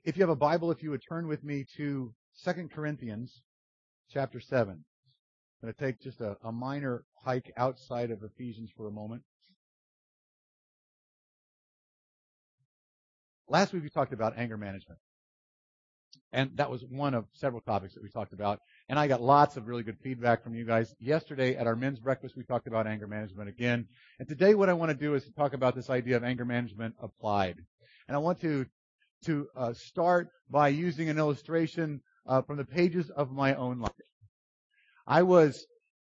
If you have a Bible, if you would turn with me to 2 Corinthians chapter 7. I'm going to take just a minor hike outside of Ephesians for a moment. Last week we talked about anger management. And that was one of several topics that we talked about. And I got lots of really good feedback from you guys. Yesterday at our men's breakfast, we talked about anger management again. And today what I want to do is to talk about this idea of anger management applied. And I want to start by using an illustration from the pages of my own life. I was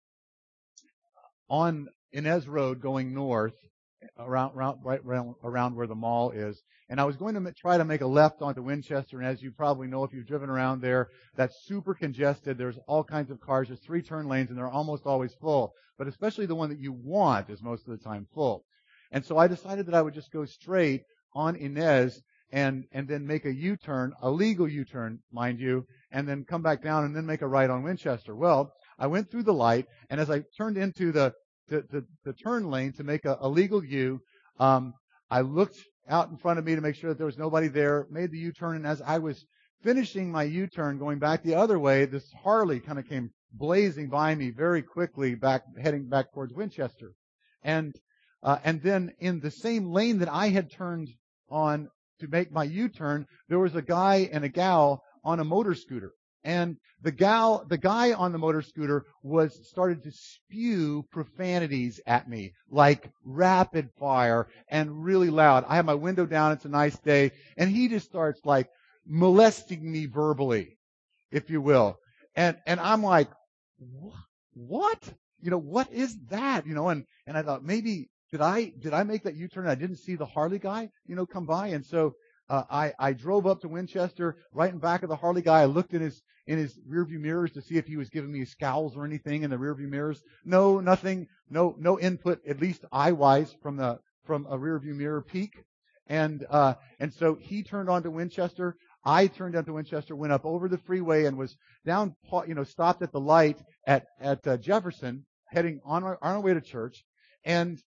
on Inez Road going north, right around where the mall is, and I was going to try to make a left onto Winchester, and as you probably know if you've driven around there, that's super congested. There's all kinds of cars. There's 3 turn lanes, and they're almost always full, but especially the one that you want is most of the time full. And so I decided that I would just go straight on Inez and then make a U-turn, a legal U-turn, mind you, and then come back down and then make a right on Winchester. Well, I went through the light, and as I turned into the turn lane to make a legal U, I looked out in front of me to make sure that there was nobody there, made the U-turn, and as I was finishing my U-turn going back the other way, this Harley kind of came blazing by me very quickly, heading back towards Winchester. And then in the same lane that I had turned on to make my U-turn, there was a guy and a gal on a motor scooter. And the guy on the motor scooter started to spew profanities at me, like rapid fire and really loud. I have my window down, it's a nice day, and he just starts like molesting me verbally, if you will. And I'm like, what? What is that? And I thought maybe did I make that U-turn and I didn't see the Harley guy, come by? And so I drove up to Winchester, right in back of the Harley guy. I looked in his rearview mirrors to see if he was giving me scowls or anything in the rearview mirrors. No, nothing. No input, at least eye-wise, from a rearview mirror peek. And so he turned onto Winchester. I turned onto Winchester, went up over the freeway, and was down, stopped at the light at Jefferson, heading on our way to church. And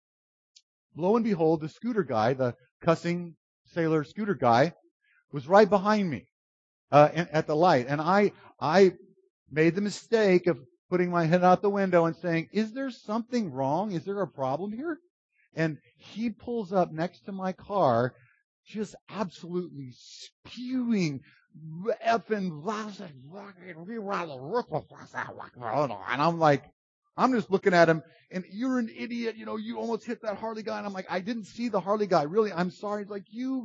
lo and behold, the scooter guy, the cussing sailor scooter guy, was right behind me at the light. And I made the mistake of putting my head out the window and saying, is there something wrong? Is there a problem here? And he pulls up next to my car, just absolutely spewing effing, and I'm like, I'm just looking at him, and you're an idiot, you almost hit that Harley guy. And I'm like, I didn't see the Harley guy. Really, I'm sorry. He's like,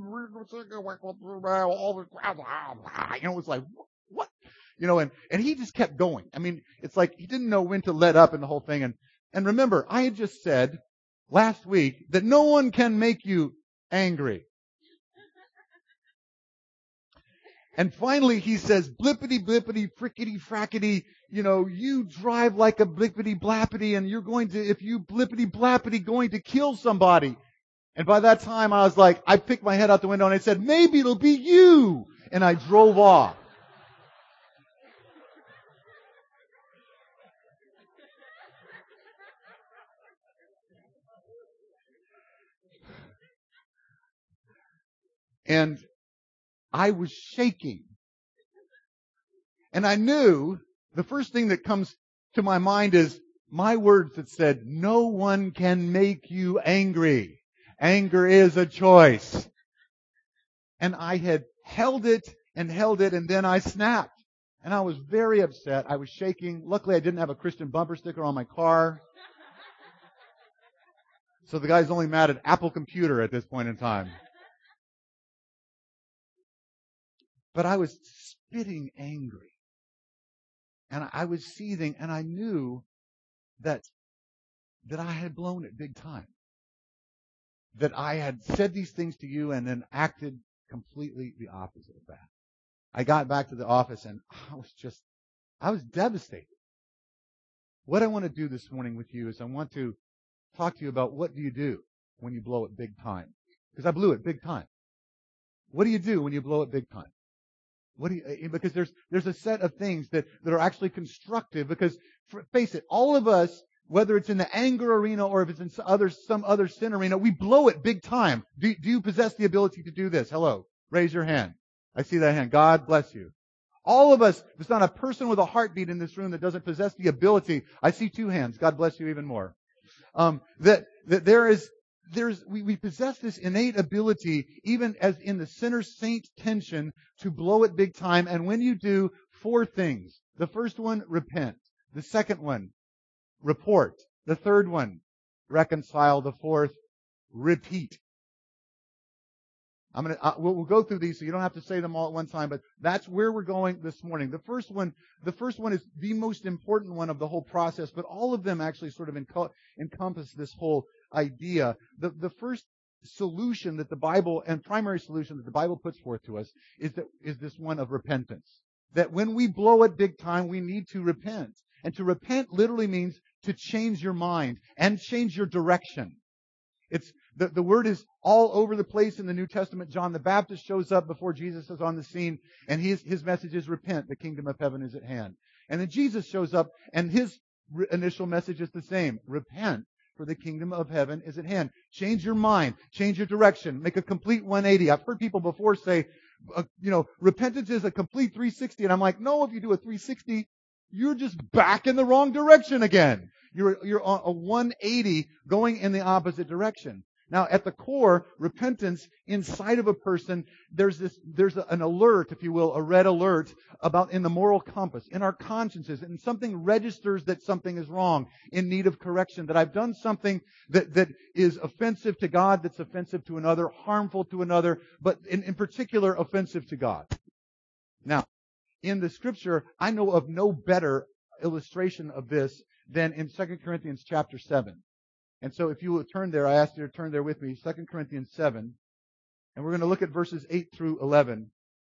it was like, what? And he just kept going. I mean, it's like he didn't know when to let up in the whole thing. And remember, I had just said last week that no one can make you angry. And finally he says, blippity, blippity, frickety, frackety, you drive like a blippity, blappity, and you're going to, if you blippity, blappity, going to kill somebody. And by that time I was like, I picked my head out the window and I said, maybe it'll be you. And I drove off. And I was shaking. And I knew the first thing that comes to my mind is my words that said, no one can make you angry. Anger is a choice. And I had held it, and then I snapped. And I was very upset. I was shaking. Luckily, I didn't have a Christian bumper sticker on my car. So the guy's only mad at Apple Computer at this point in time. But I was spitting angry. And I was seething, and I knew that I had blown it big time. That I had said these things to you and then acted completely the opposite of that. I got back to the office, and I was devastated. What I want to do this morning with you is I want to talk to you about what do you do when you blow it big time. Because I blew it big time. What do you do when you blow it big time? Because there's a set of things that are actually constructive, because face it, all of us, whether it's in the anger arena or if it's in some other sin arena, we blow it big time. Do you possess the ability to do this? Hello. Raise your hand. I see that hand. God bless you. All of us, there's not a person with a heartbeat in this room that doesn't possess the ability. I see 2 hands. God bless you even more. We possess this innate ability, even as in the sinner-saint tension, to blow it big time. And when you do, 4 things. The first one, repent. The second one, report. The third one, reconcile. The fourth, repeat. We'll go through these so you don't have to say them all at one time, but that's where we're going this morning. The first one is the most important one of the whole process, but all of them actually sort of encompass this whole idea. The first solution that the Bible, and primary solution that the Bible puts forth to us, is this one of repentance. That when we blow it big time, we need to repent. And to repent literally means to change your mind and change your direction. It's the word is all over the place in the New Testament. John the Baptist shows up before Jesus is on the scene, and his message is repent, the kingdom of heaven is at hand. And then Jesus shows up, and his initial message is the same. Repent, for the kingdom of heaven is at hand. Change your mind, change your direction, make a complete 180. I've heard people before say, repentance is a complete 360, and I'm like, no, if you do a 360, you're just back in the wrong direction again. You're on a 180 going in the opposite direction. Now, at the core, repentance inside of a person, there's an alert, if you will, a red alert about in the moral compass, in our consciences, and something registers that something is wrong, in need of correction, that I've done something that is offensive to God, that's offensive to another, harmful to another, but in particular offensive to God. Now, in the Scripture, I know of no better illustration of this than in 2 Corinthians chapter 7. And so if you will turn there, I ask you to turn there with me, 2 Corinthians 7. And we're going to look at verses 8 through 11.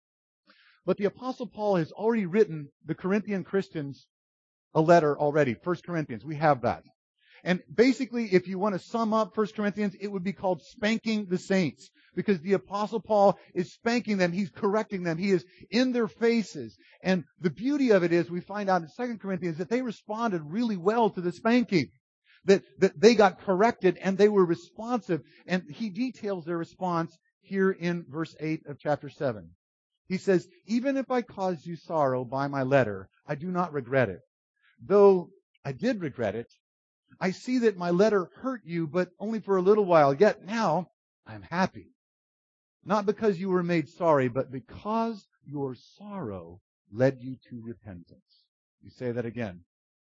But the Apostle Paul has already written the Corinthian Christians a letter already, 1 Corinthians. We have that. And basically, if you want to sum up 1 Corinthians, it would be called spanking the saints. Because the Apostle Paul is spanking them. He's correcting them. He is in their faces. And the beauty of it is we find out in 2 Corinthians that they responded really well to the spanking. That they got corrected and they were responsive. And he details their response here in verse 8 of chapter 7. He says, even if I caused you sorrow by my letter, I do not regret it. Though I did regret it, I see that my letter hurt you, but only for a little while. Yet now I'm happy. Not because you were made sorry, but because your sorrow led you to repentance. You say that again.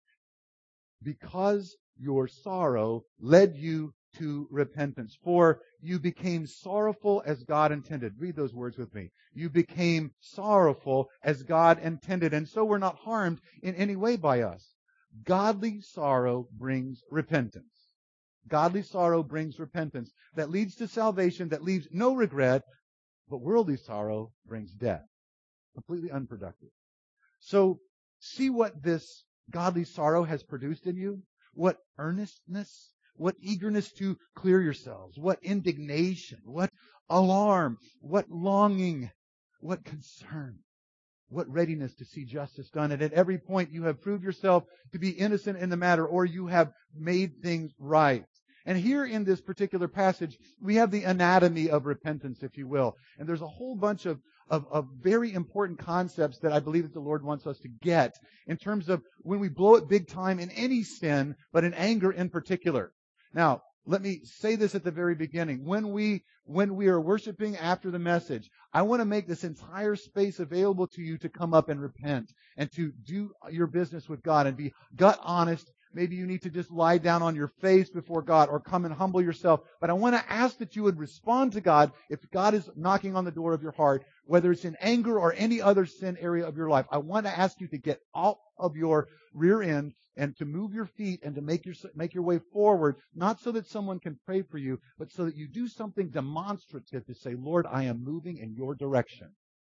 Because your sorrow led you to repentance. For you became sorrowful as God intended. Read those words with me. You became sorrowful as God intended. And so we're not harmed in any way by us. Godly sorrow brings repentance. Godly sorrow brings repentance that leads to salvation, that leaves no regret, but worldly sorrow brings death. Completely unproductive. So see what this godly sorrow has produced in you? What earnestness, what eagerness to clear yourselves, what indignation, what alarm, what longing, what concern, what readiness to see justice done. And at every point you have proved yourself to be innocent in the matter, or you have made things right. And here in this particular passage, we have the anatomy of repentance, if you will. And there's a whole bunch of very important concepts that I believe that the Lord wants us to get in terms of when we blow it big time in any sin, but in anger in particular. Now, let me say this at the very beginning. When we are worshiping after the message, I want to make this entire space available to you to come up and repent and to do your business with God and be gut honest. Maybe you need to just lie down on your face before God or come and humble yourself. But I want to ask that you would respond to God if God is knocking on the door of your heart, whether it's in anger or any other sin area of your life. I want to ask you to get out of your rear end and to move your feet and to make your way forward, not so that someone can pray for you, but so that you do something demonstrative to say, Lord, I am moving in your direction.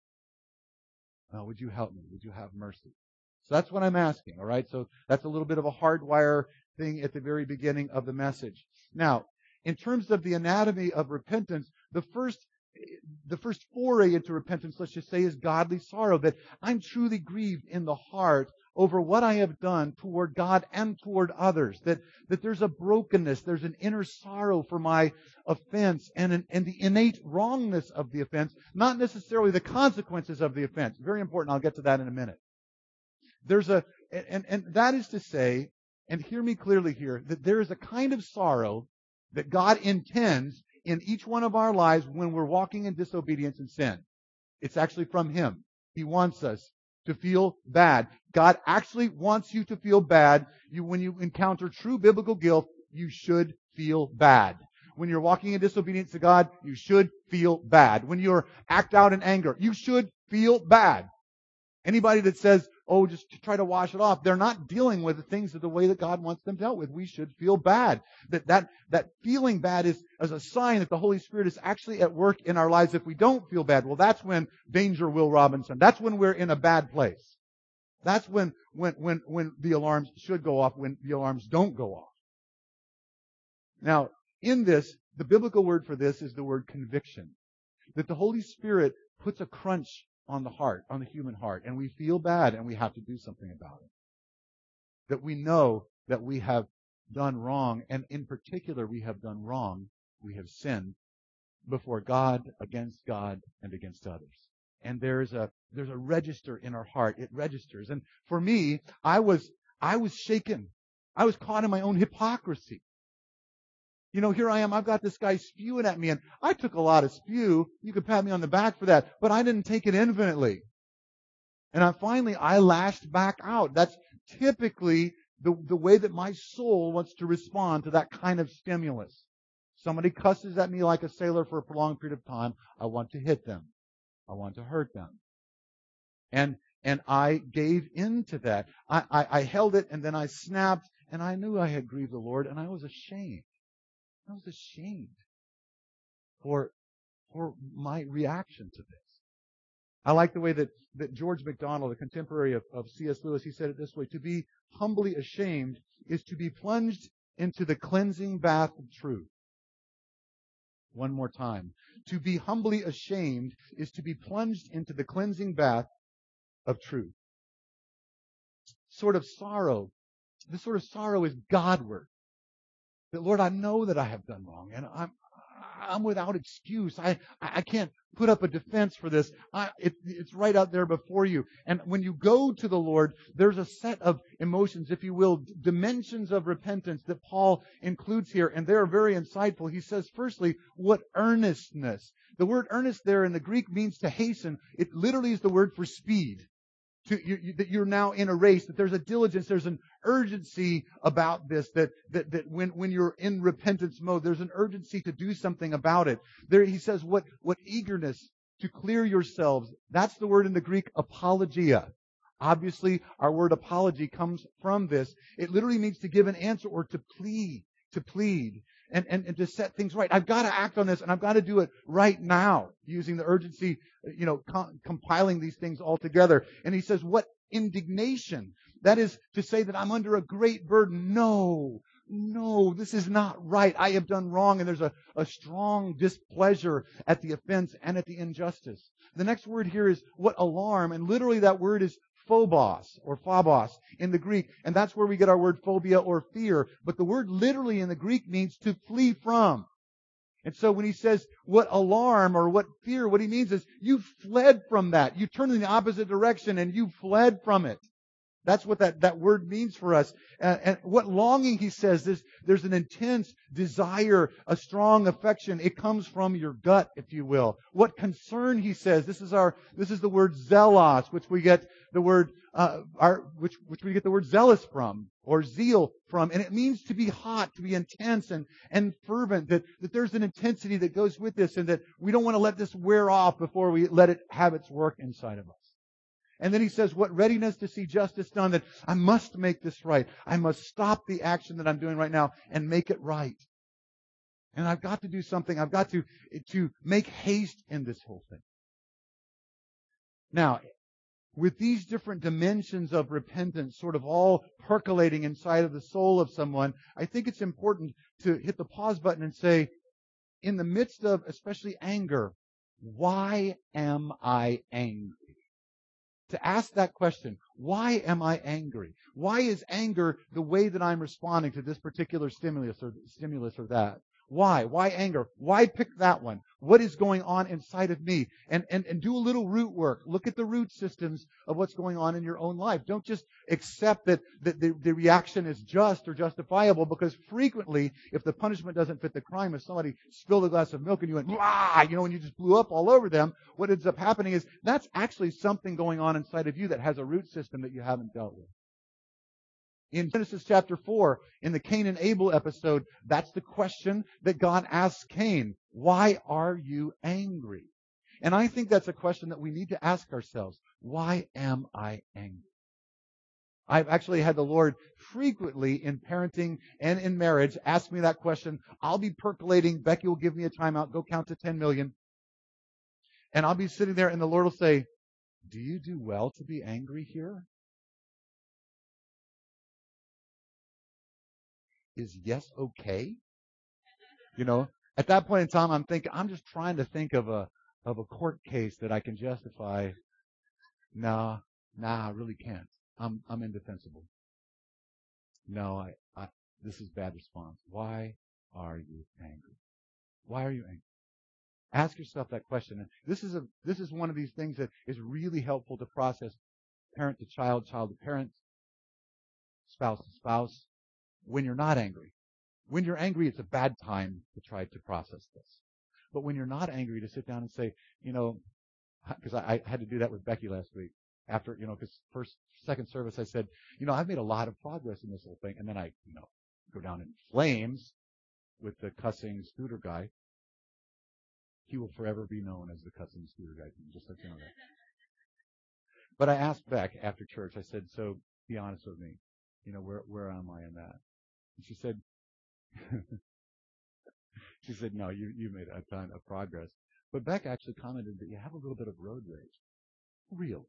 Now, would you help me? Would you have mercy? So that's what I'm asking, all right? So that's a little bit of a hardwire thing at the very beginning of the message. Now, in terms of the anatomy of repentance, the first foray into repentance, let's just say, is godly sorrow, that I'm truly grieved in the heart over what I have done toward God and toward others. That there's a brokenness, there's an inner sorrow for my offense and the innate wrongness of the offense, not necessarily the consequences of the offense. Very important. I'll get to that in a minute. And that is to say, and hear me clearly here, that there is a kind of sorrow that God intends in each one of our lives when we're walking in disobedience and sin. It's actually from Him. He wants us to feel bad. God actually wants you to feel bad. When you encounter true biblical guilt, you should feel bad. When you're walking in disobedience to God, you should feel bad. When you act out in anger, you should feel bad. Anybody that says, oh, just try to wash it off, they're not dealing with the things the way that God wants them dealt with. We should feel bad. That feeling bad is as a sign that the Holy Spirit is actually at work in our lives. If we don't feel bad, well, that's when danger, Will Robinson. That's when we're in a bad place. That's when the alarms should go off, when the alarms don't go off. Now, in this, the biblical word for this is the word conviction. That the Holy Spirit puts a crunch on the heart, on the human heart, and we feel bad and we have to do something about it. That we know that we have done wrong, and in particular we have done wrong, we have sinned before God, and against others. And there's a register in our heart. It registers. And for me, I was shaken. I was caught in my own hypocrisy. You know, here I am, I've got this guy spewing at me, and I took a lot of spew. You could pat me on the back for that, but I didn't take it infinitely. And I lashed back out. That's typically the way that my soul wants to respond to that kind of stimulus. Somebody cusses at me like a sailor for a prolonged period of time. I want to hit them. I want to hurt them. And I gave in to that. I held it, and then I snapped, and I knew I had grieved the Lord, and I was ashamed. I was ashamed for my reaction to this. I like the way that George MacDonald, a contemporary of C.S. Lewis, he said it this way: to be humbly ashamed is to be plunged into the cleansing bath of truth. One more time. To be humbly ashamed is to be plunged into the cleansing bath of truth. This sort of sorrow is Godward. That, Lord, I know that I have done wrong, and I'm without excuse. I can't put up a defense for this. It's right out there before you. And when you go to the Lord, there's a set of emotions, if you will, dimensions of repentance that Paul includes here, and they're very insightful. He says, firstly, what earnestness. The word earnest there in the Greek means to hasten. It literally is the word for speed. That you're now in a race, that there's a diligence, there's an urgency about this, that when you're in repentance mode, there's an urgency to do something about it. There he says, what eagerness to clear yourselves. That's the word in the Greek, apologia. Obviously, our word apology comes from this. It literally means to give an answer or to plead. And to set things right. I've got to act on this, and I've got to do it right now, using the urgency, compiling these things all together. And he says, what indignation? That is to say that I'm under a great burden. No, this is not right. I have done wrong, and there's a strong displeasure at the offense and at the injustice. The next word here is what alarm, and literally that word is phobos or phobos in the Greek, and that's where we get our word phobia or fear. But the word literally in the Greek means to flee from. And so when he says what alarm or what fear, what he means is you fled from that. You turned in the opposite direction and you fled from it. That's what that word means for us. And what longing, he says, there's an intense desire, a strong affection. It comes from your gut, if you will. What concern, he says, this is the word zelos, which we get the word which we get the word zealous from, or zeal from, and it means to be hot, to be intense and fervent. That there's an intensity that goes with this, and that we don't want to let this wear off before we let it have its work inside of us. And then he says, what readiness to see justice done, that I must make this right. I must stop the action that I'm doing right now and make it right. And I've got to do something. I've got to make haste in this whole thing. Now, with these different dimensions of repentance sort of all percolating inside of the soul of someone, I think it's important to hit the pause button and say, in the midst of especially anger, why am I angry? to ask that question. Why am I angry? Why is anger the way that I'm responding to this particular stimulus or that? Why? Why anger? Why pick that one? What is going on inside of me? And do a little root work. Look at the root systems of what's going on in your own life. Don't just accept that the reaction is just or justifiable, because frequently, if the punishment doesn't fit the crime, if somebody spilled a glass of milk and you went, blah, and you just blew up all over them, what ends up happening is that's actually something going on inside of you that has a root system that you haven't dealt with. In Genesis chapter 4, in the Cain and Abel episode, that's the question that God asks Cain. Why are you angry? And I think that's a question that we need to ask ourselves. Why am I angry? I've actually had the Lord frequently in parenting and in marriage ask me that question. I'll be percolating. Becky will give me a timeout. Go count to 10 million. And I'll be sitting there and the Lord will say, do you do well to be angry here? Is yes okay? At that point in time, I'm just trying to think of a court case that I can justify. Nah, I really can't. I'm indefensible. No, this is bad response. Why are you angry? Why are you angry? Ask yourself that question. And this is one of these things that is really helpful to process, parent to child, child to parent, spouse to spouse. When you're not angry. When you're angry, it's a bad time to try to process this. But when you're not angry, to sit down and say, because I had to do that with Becky last week. After, because second service, I said, I've made a lot of progress in this whole thing. And then I, go down in flames with the cussing scooter guy. He will forever be known as the cussing scooter guy. Just let you know that. But I asked Beck after church, I said, so be honest with me. Where am I in that? And she said, no, you made a ton of progress. But Beck actually commented that you have a little bit of road rage. Real.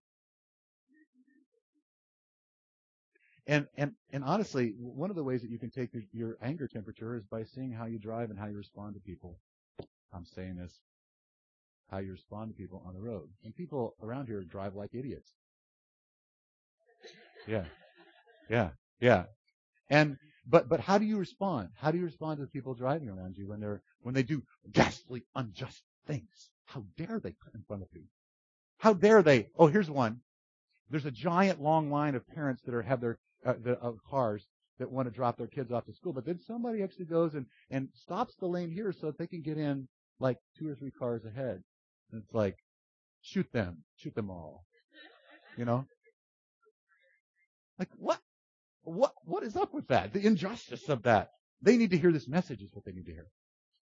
And honestly, one of the ways that you can take your anger temperature is by seeing how you drive and how you respond to people. I'm saying this, how you respond to people on the road. And people around here drive like idiots. Yeah. But how do you respond? How do you respond to the people driving around you when they do ghastly, unjust things? How dare they put in front of you? How dare they? Oh, here's one. There's a giant long line of parents that have their cars that want to drop their kids off to school, but then somebody actually goes and stops the lane here so that they can get in like 2 or 3 cars ahead. And it's like, shoot them all. Like what? What is up with that? The injustice of that. They need to hear this message is what they need to hear.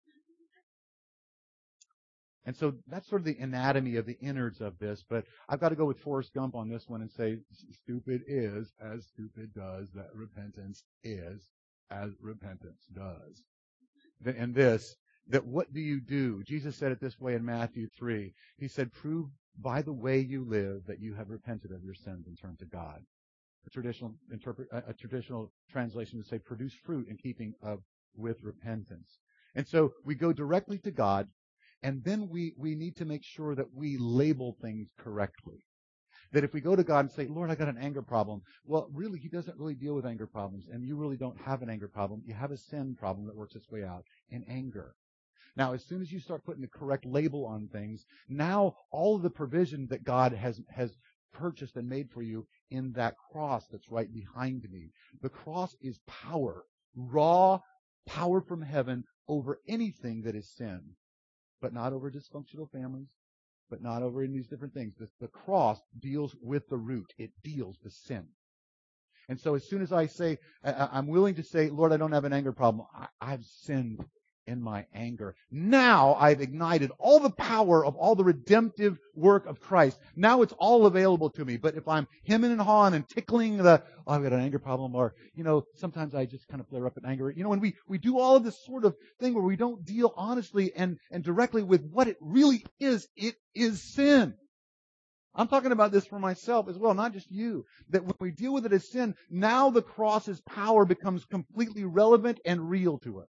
And so that's sort of the anatomy of the innards of this, but I've got to go with Forrest Gump on this one and say, stupid is as stupid does, that repentance is as repentance does. And that what do you do? Jesus said it this way in Matthew 3. He said, prove by the way you live that you have repented of your sins and turned to God. A traditional translation would say produce fruit in keeping with repentance. And so we go directly to God, and then we need to make sure that we label things correctly. That if we go to God and say, Lord, I got an anger problem, well, really, He doesn't really deal with anger problems, and you really don't have an anger problem. You have a sin problem that works its way out in anger. Now, as soon as you start putting the correct label on things, now all of the provision that God has purchased and made for you in that cross that's right behind me. The cross is power, raw power from heaven over anything that is sin, but not over dysfunctional families, but not over in these different things. The cross deals with the root. It deals with sin. And so as soon as I say, I'm willing to say, Lord, I don't have an anger problem. I've sinned in my anger. Now I've ignited all the power of all the redemptive work of Christ. Now it's all available to me. But if I'm hemming and hawing and tickling I've got an anger problem, or, sometimes I just kind of flare up in anger. When we do all of this sort of thing where we don't deal honestly and directly with what it really is, it is sin. I'm talking about this for myself as well, not just you. That when we deal with it as sin, now the cross's power becomes completely relevant and real to us.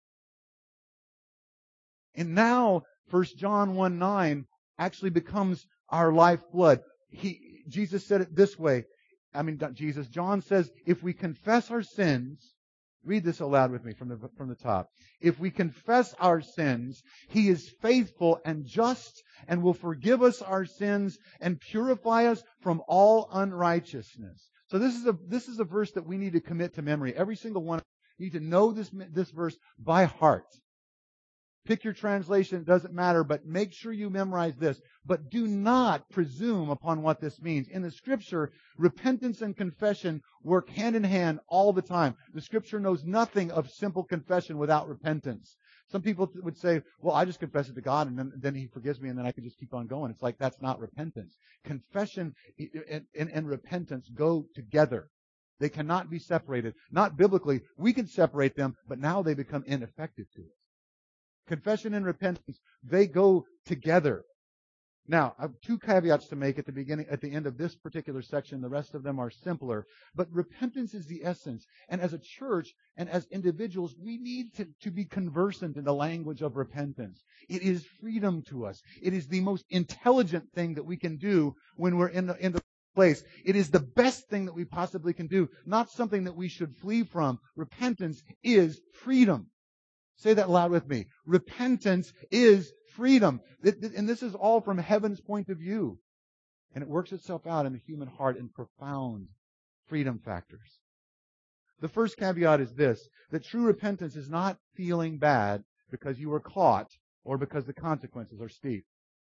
And now, 1 John 1:9 actually becomes our lifeblood. Jesus said it this way. Not Jesus. John says, if we confess our sins, read this aloud with me from the top. If we confess our sins, He is faithful and just and will forgive us our sins and purify us from all unrighteousness. So this is a verse that we need to commit to memory. Every single one of us need to know this verse by heart. Pick your translation, it doesn't matter, but make sure you memorize this. But do not presume upon what this means. In the Scripture, repentance and confession work hand in hand all the time. The Scripture knows nothing of simple confession without repentance. Some people would say, well, I just confess it to God and then He forgives me and then I can just keep on going. It's like, that's not repentance. Confession and repentance go together. They cannot be separated. Not biblically. We can separate them, but now they become ineffective to us. Confession and repentance, they go together. Now, I have two caveats to make at the end of this particular section. The rest of them are simpler. But repentance is the essence. And as a church and as individuals, we need to be conversant in the language of repentance. It is freedom to us. It is the most intelligent thing that we can do when we're in the place. It is the best thing that we possibly can do, not something that we should flee from. Repentance is freedom. Say that loud with me. Repentance is freedom. And this is all from heaven's point of view. And it works itself out in the human heart in profound freedom factors. The first caveat is this, that true repentance is not feeling bad because you were caught or because the consequences are steep.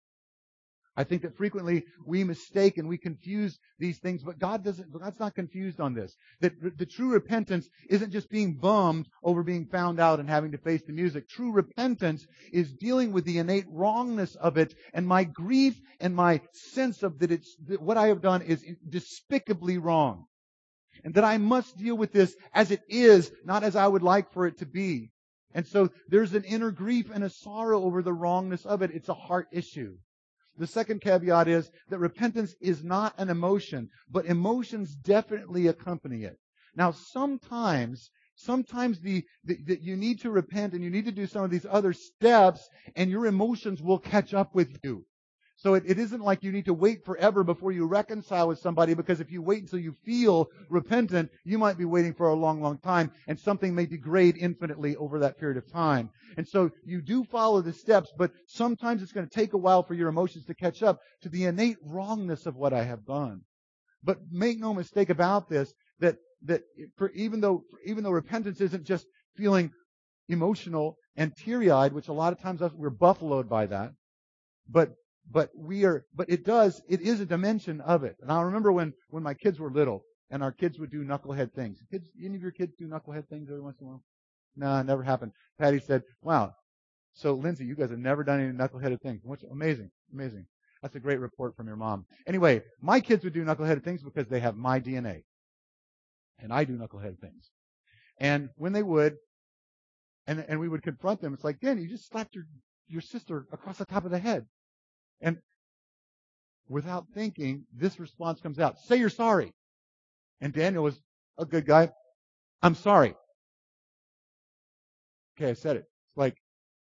I think that frequently we mistake and we confuse these things, but God's not confused on this. That the true repentance isn't just being bummed over being found out and having to face the music. True repentance is dealing with the innate wrongness of it and my grief and my sense of that what I have done is despicably wrong. And that I must deal with this as it is, not as I would like for it to be. And so there's an inner grief and a sorrow over the wrongness of it. It's a heart issue. The second caveat is that repentance is not an emotion, but emotions definitely accompany it. Now, sometimes that you need to repent and you need to do some of these other steps, and your emotions will catch up with you. So it isn't like you need to wait forever before you reconcile with somebody, because if you wait until you feel repentant, you might be waiting for a long, long time, and something may degrade infinitely over that period of time. And so you do follow the steps, but sometimes it's going to take a while for your emotions to catch up to the innate wrongness of what I have done. But make no mistake about this, that even though repentance isn't just feeling emotional and teary-eyed, which a lot of times we're buffaloed by that, but it is a dimension of it. And I remember when my kids were little and our kids would do knucklehead things. Any of your kids do knucklehead things every once in a while? No, it never happened. Patty said, wow, so Lindsay, you guys have never done any knuckleheaded things. Amazing. That's a great report from your mom. Anyway, my kids would do knuckleheaded things because they have my DNA. And I do knuckleheaded things. And when they would, and we would confront them, it's like, Dan, you just slapped your sister across the top of the head. And without thinking, this response comes out. Say you're sorry. And Daniel was a good guy. I'm sorry. Okay, I said it. It's like,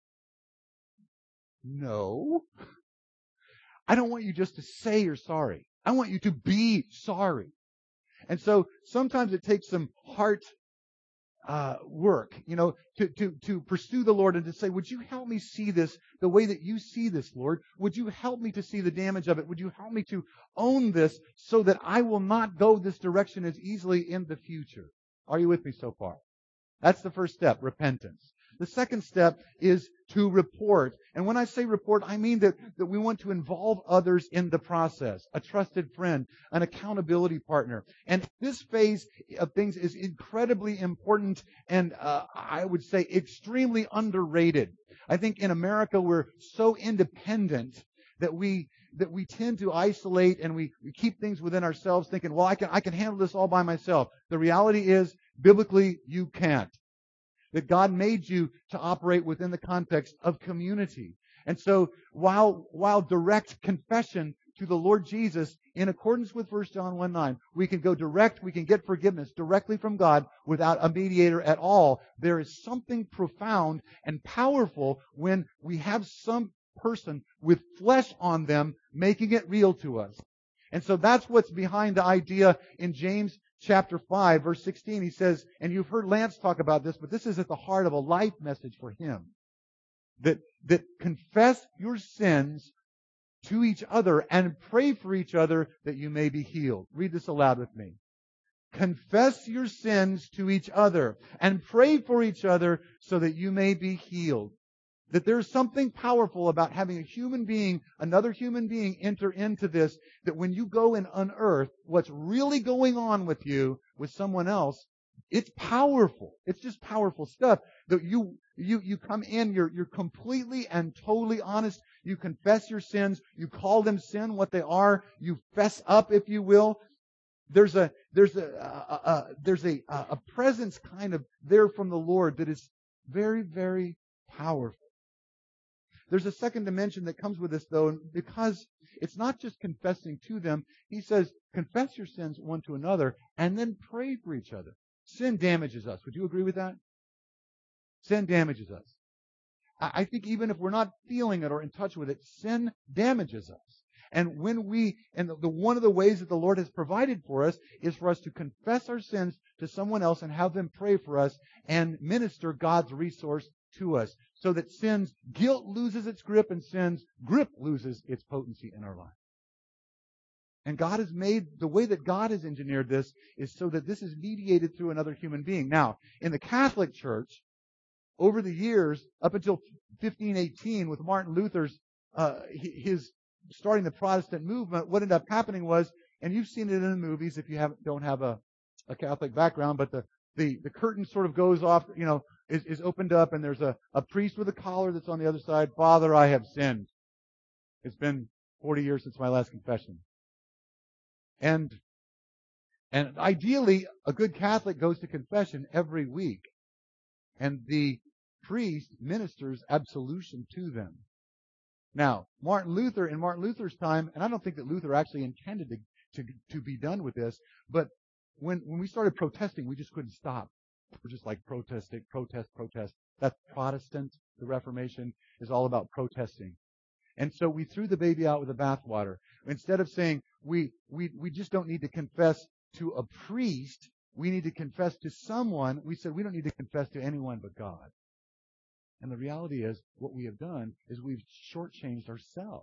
no. I don't want you just to say you're sorry. I want you to be sorry. And so sometimes it takes some heart work, to pursue the Lord and to say, would you help me see this the way that you see this, Lord? Would you help me to see the damage of it? Would you help me to own this so that I will not go this direction as easily in the future? Are you with me so far? That's the first step, repentance. The second step is to report. And when I say report, I mean that we want to involve others in the process, a trusted friend, an accountability partner. And this phase of things is incredibly important and I would say extremely underrated. I think in America we're so independent that we tend to isolate and we keep things within ourselves thinking, well, I can handle this all by myself. The reality is, biblically, you can't. That God made you to operate within the context of community. And so while direct confession to the Lord Jesus, in accordance with 1 John 1:9, we can go direct, we can get forgiveness directly from God without a mediator at all. There is something profound and powerful when we have some person with flesh on them making it real to us. And so that's what's behind the idea in James chapter 5, verse 16. He says, and you've heard Lance talk about this, but this is at the heart of a life message for him. That confess your sins to each other and pray for each other that you may be healed. Read this aloud with me. Confess your sins to each other and pray for each other so that you may be healed. That there's something powerful about having a human being, another human being, enter into this, that when you go and unearth what's really going on with you, with someone else, it's powerful. It's just powerful stuff. That you come in, you're completely and totally honest. You confess your sins. You call them sin, what they are. You fess up, if you will. There's a presence kind of there from the Lord that is very, very powerful. There's a second dimension that comes with this, though, because it's not just confessing to them. He says, confess your sins one to another and then pray for each other. Sin damages us. Would you agree with that? Sin damages us. I think even if we're not feeling it or in touch with it, sin damages us. And one of the ways that the Lord has provided for us is for us to confess our sins to someone else and have them pray for us and minister God's resource to us, so that sin's guilt loses its grip and sin's grip loses its potency in our life. And God has made, the way that God has engineered this is so that this is mediated through another human being. Now, in the Catholic Church, over the years, up until 1518, with Martin Luther's, his starting the Protestant movement, what ended up happening was, and you've seen it in the movies if you don't have a Catholic background, but the curtain sort of goes off, is opened up, and there's a priest with a collar that's on the other side. Father, I have sinned. It's been 40 years since my last confession. And ideally, a good Catholic goes to confession every week. And the priest ministers absolution to them. Now, in Martin Luther's time, and I don't think that Luther actually intended to be done with this, but when we started protesting, we just couldn't stop. We're just like protest. That's Protestant. The Reformation is all about protesting. And so we threw the baby out with the bathwater. Instead of saying we just don't need to confess to a priest, we need to confess to someone, we said we don't need to confess to anyone but God. And the reality is, what we have done is we've shortchanged ourselves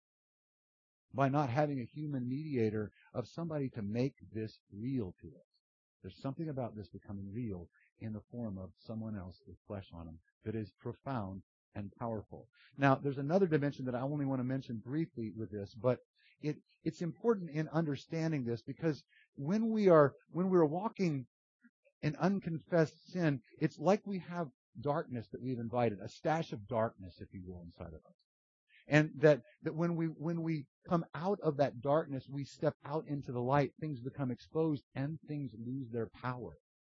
by not having a human mediator of somebody to make this real to us. There's something about this becoming real in the form of someone else with flesh on them that is profound and powerful. Now, there's another dimension that I only want to mention briefly with this, but it's important in understanding this, because when we're walking in unconfessed sin, it's like we have darkness that we've invited, a stash of darkness, if you will, inside of us. And that when we come out of that darkness, we step out into the light, things become exposed and things lose their power.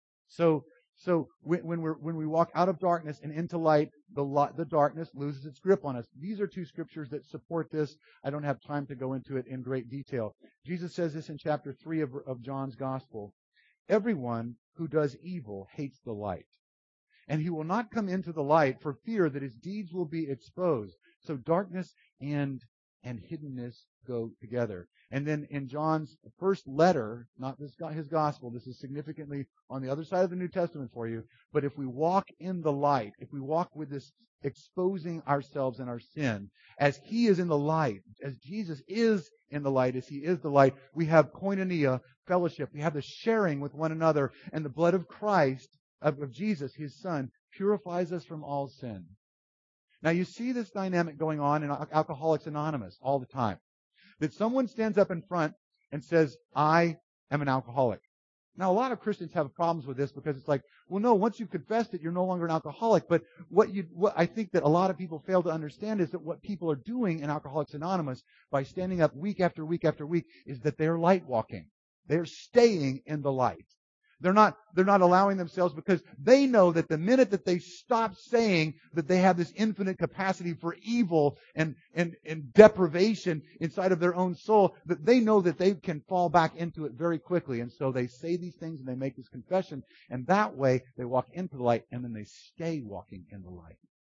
So when we walk out of darkness and into light, the darkness loses its grip on us. These are two scriptures that support this. I don't have time to go into it in great detail. Jesus says this in chapter 3 of John's Gospel. Everyone who does evil hates the light, and he will not come into the light for fear that his deeds will be exposed. So darkness and hiddenness go together. And then in John's first letter, not his gospel, this is significantly on the other side of the New Testament for you, but if we walk in the light, if we walk with this exposing ourselves and our sin, as he is in the light, as Jesus is in the light, as he is the light, we have koinonia, fellowship, we have the sharing with one another, and the blood of Christ, of Jesus, his Son, purifies us from all sin. Now you see this dynamic going on in Alcoholics Anonymous all the time. That someone stands up in front and says, I am an alcoholic. Now a lot of Christians have problems with this, because it's like, well, no, once you've confessed it, you're no longer an alcoholic. But what I think that a lot of people fail to understand is that what people are doing in Alcoholics Anonymous by standing up week after week after week is that they're light walking. They're staying in the light. They're not allowing themselves, because they know that the minute that they stop saying that they have this infinite capacity for evil and deprivation inside of their own soul, that they know that they can fall back into it very quickly. And so they say these things and they make this confession, and that way they walk into the light, and then they stay walking in the light.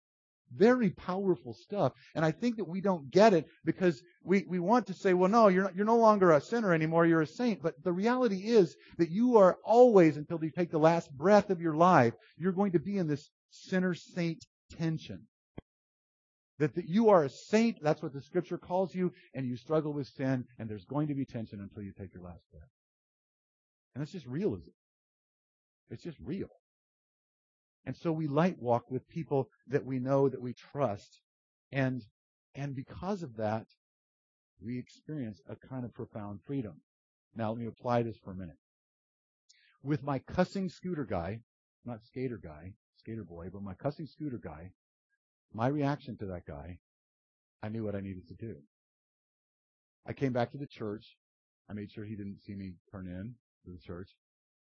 Very powerful stuff. And I think that we don't get it because we want to say, well, no, you're no longer a sinner anymore, you're a saint. But the reality is that you are always, until you take the last breath of your life, you're going to be in this sinner-saint tension. That you are a saint, that's what the Scripture calls you, and you struggle with sin, and there's going to be tension until you take your last breath. And it's just realism. It's just real. And so we light walk with people that we know, that we trust. And because of that, we experience a kind of profound freedom. Now, let me apply this for a minute. With my cussing scooter guy, not skater boy, but my cussing scooter guy, my reaction to that guy, I knew what I needed to do. I came back to the church. I made sure he didn't see me turn in to the church.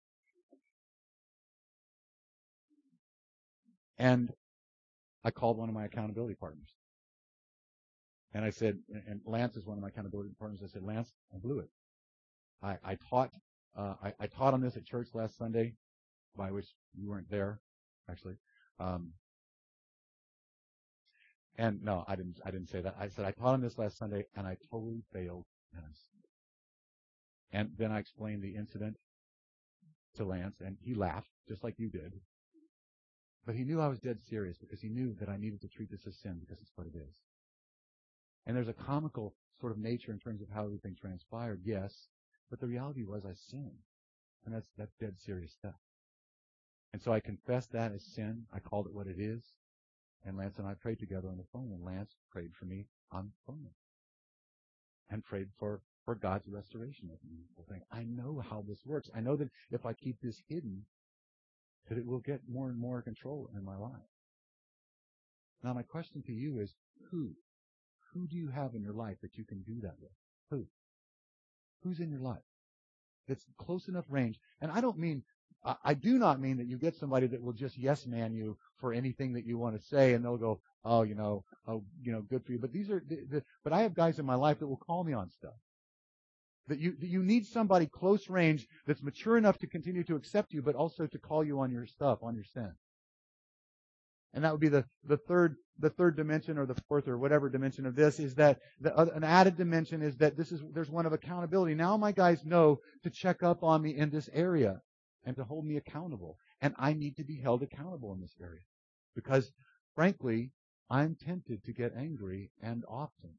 And I called one of my accountability partners. And I said, and Lance is one of my accountability partners. I said, Lance, I blew it. I taught on this at church last Sunday, by which you weren't there, actually. And no, I didn't say that. I said I taught on this last Sunday, and I totally failed. And then I explained the incident to Lance, and he laughed, just like you did. But he knew I was dead serious because he knew that I needed to treat this as sin because it's what it is. And there's a comical sort of nature in terms of how everything transpired, yes, but the reality was I sinned. And that's dead serious stuff. And so I confessed that as sin. I called it what it is. And Lance and I prayed together on the phone, and Lance prayed for me on the phone. And prayed for God's restoration of me. I know how this works. I know that if I keep this hidden, that it will get more and more control in my life. Now my question to you is, who? Who do you have in your life that you can do that with? Who? Who's in your life? That's close enough range. And I do not mean that you get somebody that will just yes man you for anything that you want to say, and they'll go, good for you. But but I have guys in my life that will call me on stuff. That you need somebody close range that's mature enough to continue to accept you, but also to call you on your stuff, on your sin. And that would be the third dimension, or the fourth, or whatever dimension of this, is that an added dimension is that there's one of accountability. Now my guys know to check up on me in this area and to hold me accountable. And I need to be held accountable in this area. Because, frankly, I'm tempted to get angry, and often.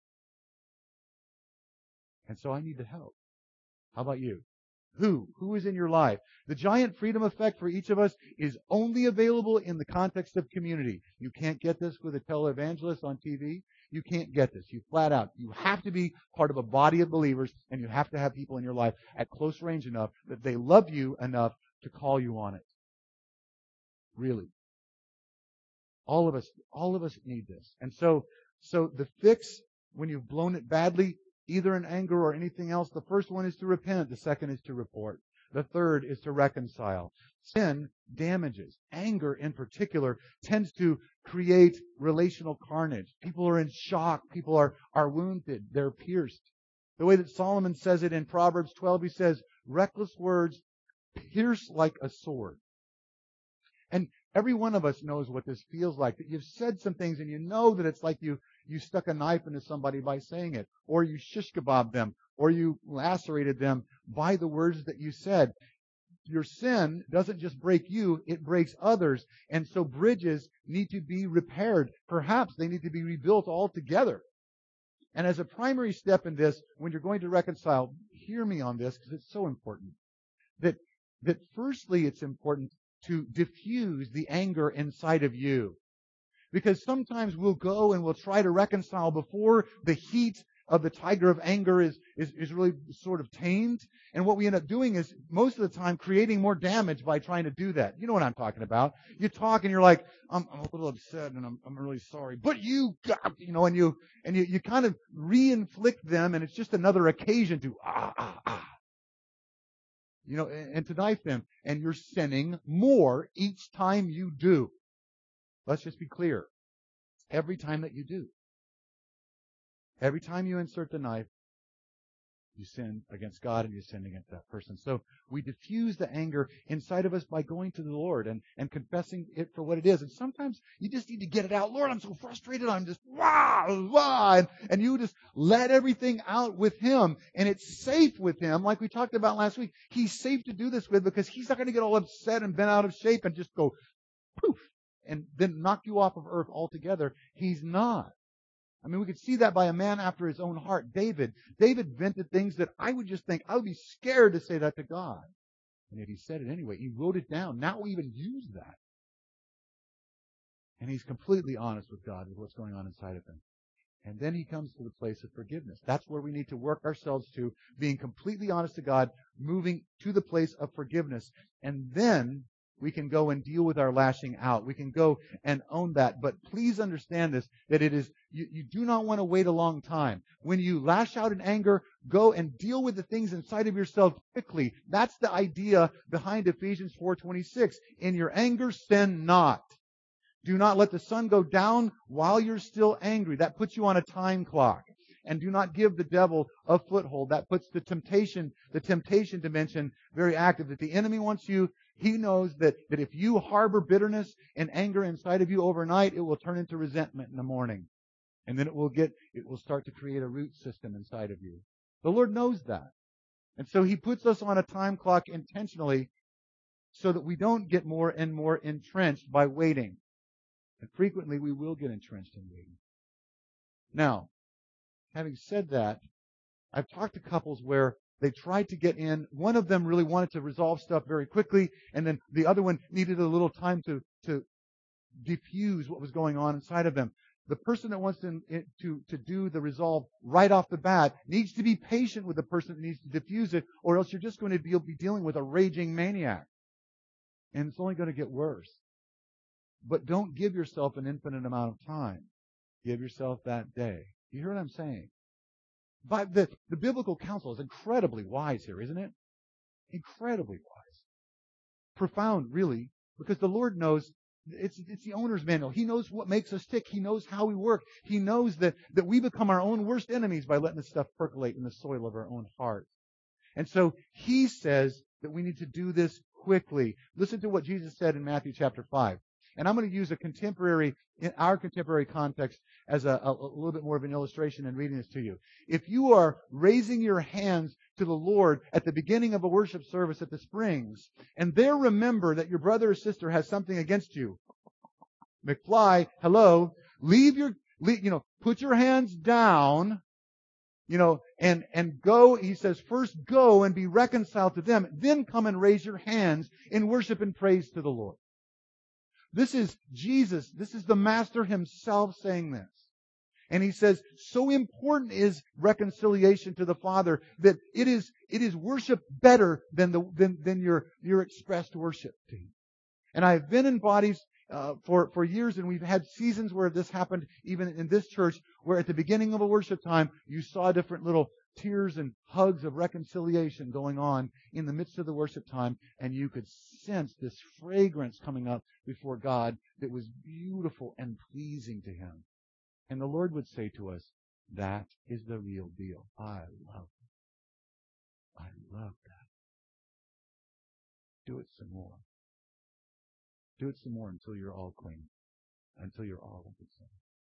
And so I need the help. How about you? Who is in your life? The giant freedom effect for each of us is only available in the context of community. You can't get this with a televangelist on TV. You can't get this. You flat out. You have to be part of a body of believers, and you have to have people in your life at close range enough that they love you enough to call you on it. Really. All of us need this. And so the fix, when you've blown it badly, either in anger or anything else, the first one is to repent. The second is to report. The third is to reconcile. Sin damages. Anger, in particular, tends to create relational carnage. People are in shock. People are wounded. They're pierced. The way that Solomon says it in Proverbs 12, he says, reckless words pierce like a sword. And every one of us knows what this feels like, that you've said some things and you know that it's like you stuck a knife into somebody by saying it, or you shish kebabbed them, or you lacerated them by the words that you said. Your sin doesn't just break you, it breaks others. And so bridges need to be repaired. Perhaps they need to be rebuilt altogether. And as a primary step in this, when you're going to reconcile, hear me on this because it's so important. That firstly, it's important to diffuse the anger inside of you. Because sometimes we'll go and we'll try to reconcile before the heat of the tiger of anger is really sort of tamed. And what we end up doing is, most of the time, creating more damage by trying to do that. You know what I'm talking about. You talk and you're like, I'm a little upset and I'm really sorry. But you got, and you kind of re-inflict them, and it's just another occasion to, and to knife them. And you're sinning more each time you do. Let's just be clear. Every time that you do. Every time you insert the knife, You sin against God and you sin against that person. So we diffuse the anger inside of us by going to the Lord and confessing it for what it is. And sometimes you just need to get it out. Lord, I'm so frustrated. I'm just, and you just let everything out with Him. And it's safe with Him, like we talked about last week. He's safe to do this with because He's not going to get all upset and bent out of shape and just go poof and then knock you off of earth altogether. He's not. I mean, we could see that by a man after His own heart, David. David vented things that I would just think, I would be scared to say that to God. And yet he said it anyway. He wrote it down. Now we even use that. And he's completely honest with God with what's going on inside of him. And then he comes to the place of forgiveness. That's where we need to work ourselves to, being completely honest to God, moving to the place of forgiveness. And then we can go and deal with our lashing out. We can go and own that. But please understand this, that it is, you do not want to wait a long time. When you lash out in anger, go and deal with the things inside of yourself quickly. That's the idea behind Ephesians 4:26. In your anger, sin not. Do not let the sun go down while you're still angry. That puts you on a time clock. And do not give the devil a foothold. That puts the temptation dimension very active. That the enemy wants you. He knows that if you harbor bitterness and anger inside of you overnight, it will turn into resentment in the morning. And then it will start to create a root system inside of you. The Lord knows that. And so He puts us on a time clock intentionally so that we don't get more and more entrenched by waiting. And frequently we will get entrenched in waiting. Now, having said that, I've talked to couples where they tried to get in. One of them really wanted to resolve stuff very quickly, and then the other one needed a little time to diffuse what was going on inside of them. The person that wants to do the resolve right off the bat needs to be patient with the person that needs to diffuse it, or else you're just going to be dealing with a raging maniac. And it's only going to get worse. But don't give yourself an infinite amount of time. Give yourself that day. You hear what I'm saying? But the biblical counsel is incredibly wise here, isn't it? Incredibly wise. Profound, really, because the Lord knows it's the owner's manual. He knows what makes us tick. He knows how we work. He knows that we become our own worst enemies by letting this stuff percolate in the soil of our own heart. And so He says that we need to do this quickly. Listen to what Jesus said in Matthew chapter 5. And I'm going to use in our contemporary context, as a little bit more of an illustration in reading this to you. If you are raising your hands to the Lord at the beginning of a worship service at the Springs, and there remember that your brother or sister has something against you, McFly, hello, put your hands down, and go, he says, first go and be reconciled to them, then come and raise your hands in worship and praise to the Lord. This is Jesus. This is the Master Himself saying this. And He says, so important is reconciliation to the Father that it is worship better than your expressed worship to Him. And I've been in bodies for years, and we've had seasons where this happened even in this church, where at the beginning of a worship time, you saw different little tears and hugs of reconciliation going on in the midst of the worship time, and you could sense this fragrance coming up before God that was beautiful and pleasing to Him. And the Lord would say to us, that is the real deal. I love that. I love that. Do it some more. Do it some more until you're all clean. Until you're all reconciled.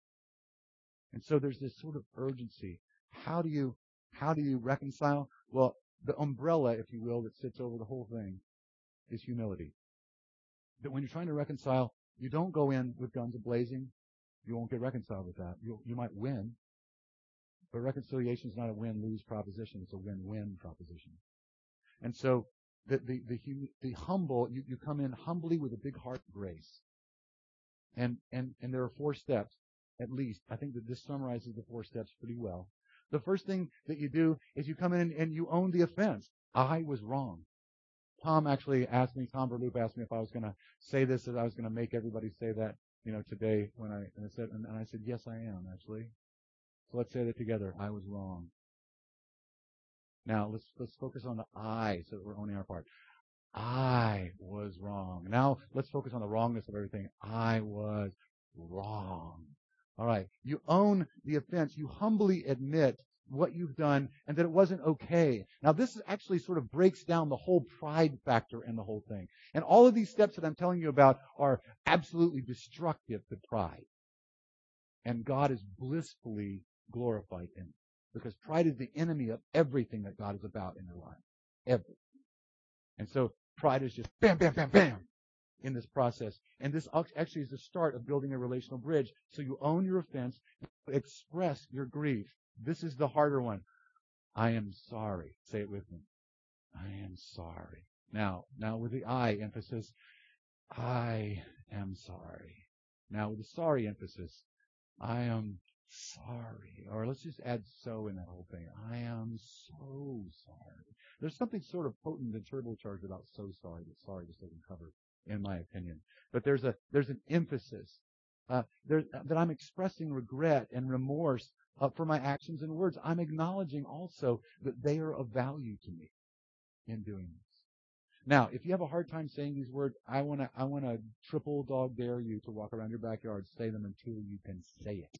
And so there's this sort of urgency. How do you reconcile? Well, the umbrella, if you will, that sits over the whole thing is humility. That when you're trying to reconcile, you don't go in with guns a-blazing. You won't get reconciled with that. You might win, but reconciliation is not a win-lose proposition. It's a win-win proposition. And so the humble, you come in humbly with a big heart of grace. And there are 4 steps, at least. I think that this summarizes the 4 steps pretty well. The first thing that you do is you come in and you own the offense. I was wrong. Tom Berloop asked me if I was going to say this, that I was going to make everybody say that, today and I said, yes, I am, actually. So let's say that together. I was wrong. Now, let's focus on the I, so that we're owning our part. I was wrong. Now, let's focus on the wrongness of everything. I was wrong. All right. You own the offense. You humbly admit what you've done and that it wasn't okay. Now, this actually sort of breaks down the whole pride factor in the whole thing. And all of these steps that I'm telling you about are absolutely destructive to pride. And God is blissfully glorified in it. Because pride is the enemy of everything that God is about in your life. Everything. And so pride is just bam, bam, bam, bam in this process. And this actually is the start of building a relational bridge. So you own your offense, express your grief. This is the harder one. I am sorry. Say it with me. I am sorry. Now with the I emphasis, I am sorry. Now with the sorry emphasis, I am sorry. Or let's just add so in that whole thing. I am so sorry. There's something sort of potent and turbocharged about so sorry that sorry just doesn't cover, in my opinion. But there's an emphasis that I'm expressing regret and remorse for my actions and words. I'm acknowledging also that they are of value to me in doing this. Now, if you have a hard time saying these words, I want to triple dog dare you to walk around your backyard, say them until you can say it.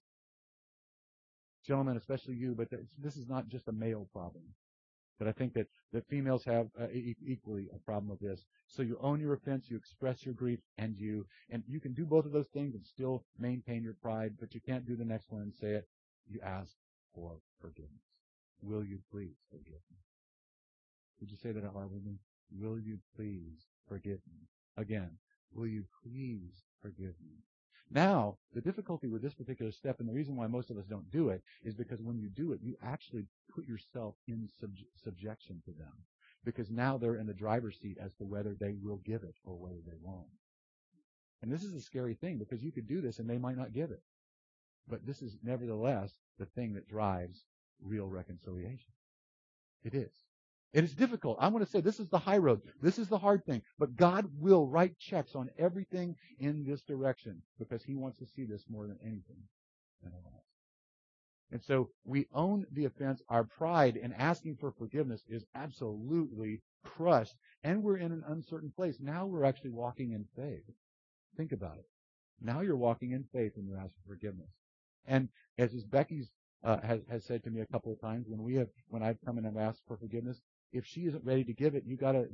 Gentlemen, especially you, but this is not just a male problem. But I think that females have equally a problem with this. So you own your offense, you express your grief, and you can do both of those things and still maintain your pride, but you can't do the next one and say it. You ask for forgiveness. Will you please forgive me? Would you say that out loud with me? Will you please forgive me? Again, will you please forgive me? Now, the difficulty with this particular step, and the reason why most of us don't do it, is because when you do it, you actually put yourself in subjection to them. Because now they're in the driver's seat as to whether they will give it or whether they won't. And this is a scary thing, because you could do this and they might not give it. But this is nevertheless the thing that drives real reconciliation. It is. It is difficult. I want to say this is the high road. This is the hard thing. But God will write checks on everything in this direction because He wants to see this more than anything in our lives. And so we own the offense. Our pride in asking for forgiveness is absolutely crushed. And we're in an uncertain place. Now we're actually walking in faith. Think about it. Now you're walking in faith when you ask for forgiveness. And as Becky's has said to me a couple of times when I've come in and asked for forgiveness, if she isn't ready to give it, you gotta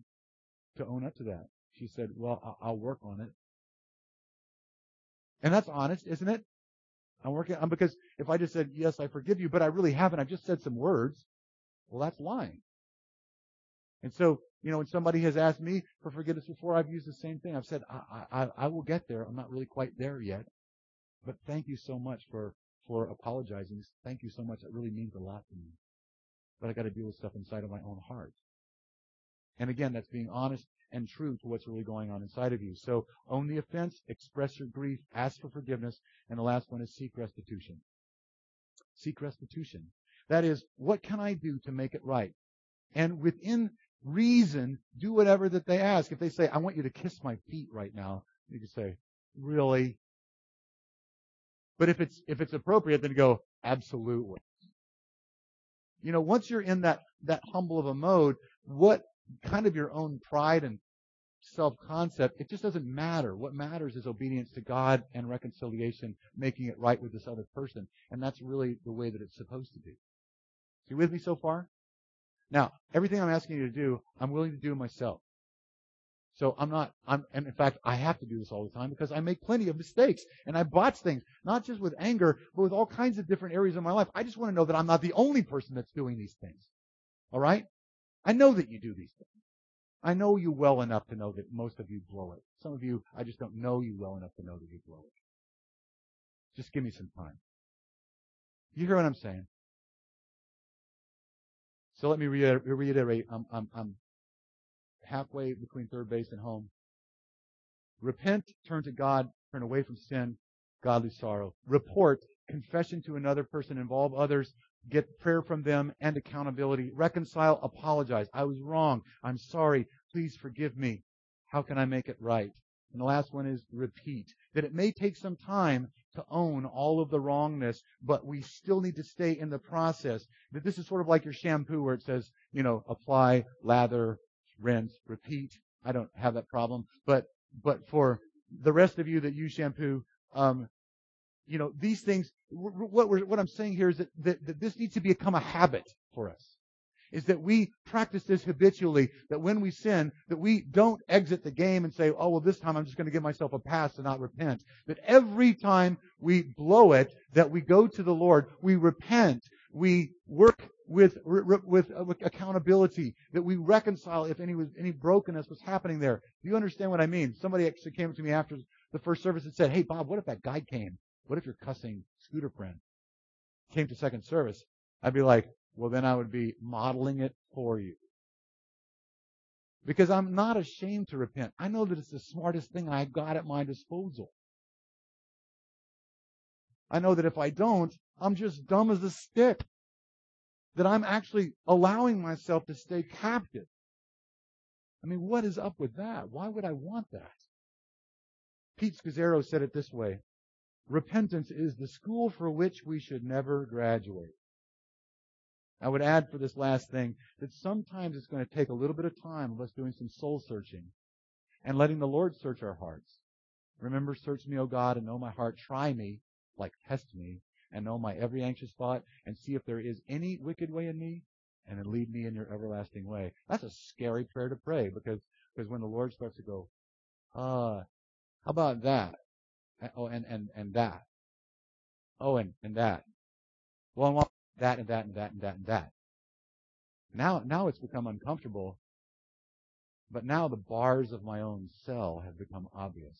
to own up to that. She said, well, I'll work on it. And that's honest, isn't it? I'm working on, because if I just said, yes, I forgive you, but I really haven't, I've just said some words, well, that's lying. And so, when somebody has asked me for forgiveness before, I've used the same thing. I've said, I will get there. I'm not really quite there yet. But thank you so much for apologizing. Thank you so much. It really means a lot to me. But I got to deal with stuff inside of my own heart. And again, that's being honest and true to what's really going on inside of you. So own the offense, express your grief, ask for forgiveness, and the last one is seek restitution. Seek restitution. That is, what can I do to make it right? And within reason, do whatever that they ask. If they say, I want you to kiss my feet right now, you can say, really? But if it's appropriate, then go, absolutely. Once you're in that humble of a mode, what kind of your own pride and self-concept, it just doesn't matter. What matters is obedience to God and reconciliation, making it right with this other person. And that's really the way that it's supposed to be. You with me so far? Now, everything I'm asking you to do, I'm willing to do myself. So and in fact, I have to do this all the time because I make plenty of mistakes and I botch things, not just with anger, but with all kinds of different areas of my life. I just want to know that I'm not the only person that's doing these things. All right? I know that you do these things. I know you well enough to know that most of you blow it. Some of you, I just don't know you well enough to know that you blow it. Just give me some time. You hear what I'm saying? So let me reiterate. I'm halfway between third base and home. Repent, turn to God, turn away from sin, godly sorrow. Report, confession to another person, involve others, get prayer from them and accountability. Reconcile, apologize. I was wrong. I'm sorry. Please forgive me. How can I make it right? And the last one is repeat. That it may take some time to own all of the wrongness, but we still need to stay in the process. That this is sort of like your shampoo where it says, apply, lather, rinse, repeat. I don't have that problem. But for the rest of you that use shampoo, these things, what I'm saying here is that this needs to become a habit for us. Is that we practice this habitually, that when we sin, that we don't exit the game and say, oh, well, this time I'm just going to give myself a pass and not repent. That every time we blow it, that we go to the Lord, we repent, we work with accountability, that we reconcile if any brokenness was happening there. Do you understand what I mean? Somebody actually came to me after the first service and said, hey, Bob, what if that guy came? What if your cussing scooter friend came to second service? I'd be like, well, then I would be modeling it for you. Because I'm not ashamed to repent. I know that it's the smartest thing I got at my disposal. I know that if I don't, I'm just dumb as a stick. That I'm actually allowing myself to stay captive. I mean, what is up with that? Why would I want that? Pete Scazzaro said it this way. Repentance is the school for which we should never graduate. I would add for this last thing that sometimes it's going to take a little bit of time of us doing some soul searching and letting the Lord search our hearts. Remember, search me, O God, and know my heart. Try me, like test me, and know my every anxious thought, and see if there is any wicked way in me, and then lead me in your everlasting way. That's a scary prayer to pray, because when the Lord starts to go, how about that? Oh, and that. Oh, and that. Well, I want that and that and that and that and that. Now it's become uncomfortable, but now the bars of my own cell have become obvious.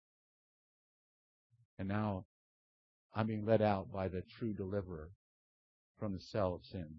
And now I'm being led out by the true deliverer from the cell of sin.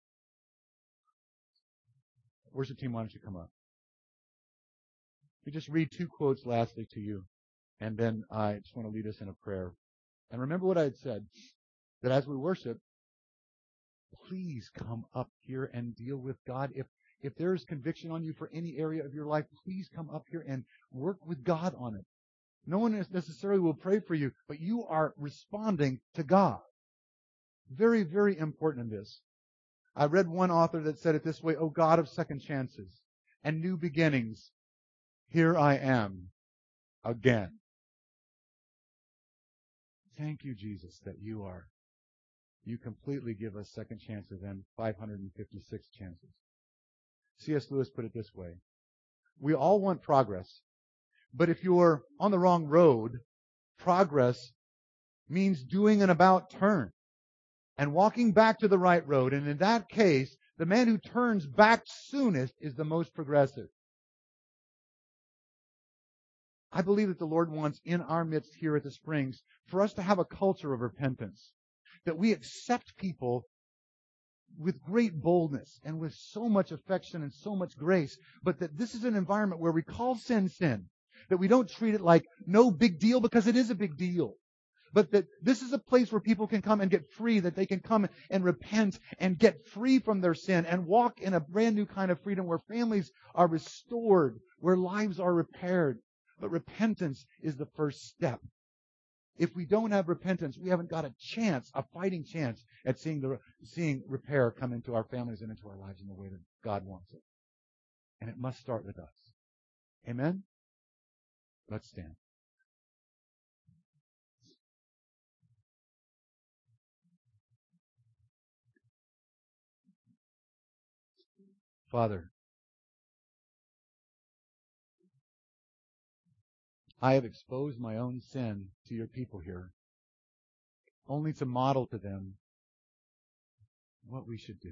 Worship team, why don't you come up? We just read two quotes lastly to you, and then I just want to lead us in a prayer. And remember what I had said, that as we worship, please come up here and deal with God. If there is conviction on you for any area of your life, please come up here and work with God on it. No one necessarily will pray for you, but you are responding to God. Very, very important in this. I read one author that said it this way, O God of second chances and new beginnings, here I am again. Thank you, Jesus, that you completely give us second chances and 556 chances. C.S. Lewis put it this way. We all want progress, but if you're on the wrong road, progress means doing an about turn and walking back to the right road. And in that case, the man who turns back soonest is the most progressive. I believe that the Lord wants in our midst here at the Springs for us to have a culture of repentance, that we accept people with great boldness and with so much affection and so much grace, but that this is an environment where we call sin, that we don't treat it like no big deal, because it is a big deal, but that this is a place where people can come and get free, that they can come and repent and get free from their sin and walk in a brand new kind of freedom where families are restored, where lives are repaired. But repentance is the first step. If we don't have repentance, we haven't got a fighting chance at seeing repair come into our families and into our lives in the way that God wants it. And it must start with us. Amen? Let's stand. Father, I have exposed my own sin to your people here, only to model to them what we should do.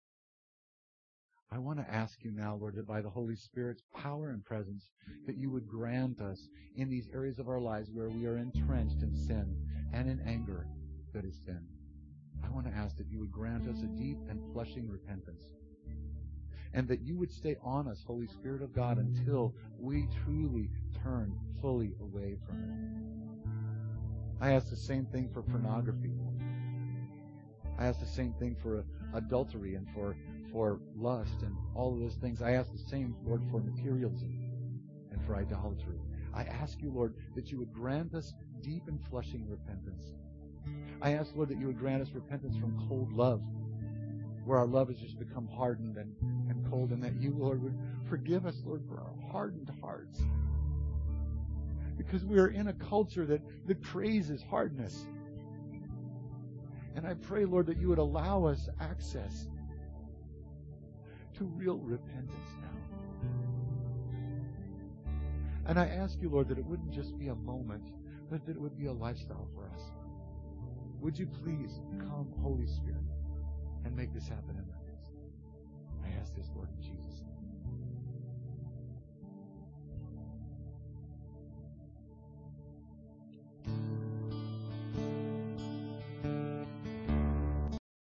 I want to ask you now, Lord, that by the Holy Spirit's power and presence, that you would grant us in these areas of our lives where we are entrenched in sin and in anger that is sin. I want to ask that you would grant us a deep and flushing repentance, and that you would stay on us, Holy Spirit of God, until we truly turn fully away from it. I ask the same thing for pornography. I ask the same thing for adultery and for lust and all of those things. I ask the same, Lord, for materialism and for idolatry. I ask you, Lord, that you would grant us deep and flushing repentance. I ask, Lord, that you would grant us repentance from cold love, where our love has just become hardened and cold, and that you, Lord, would forgive us, Lord, for our hardened hearts. Because we are in a culture that praises hardness. And I pray, Lord, that you would allow us access to real repentance now. And I ask you, Lord, that it wouldn't just be a moment, but that it would be a lifestyle for us. Would you please come, Holy Spirit, and make this happen?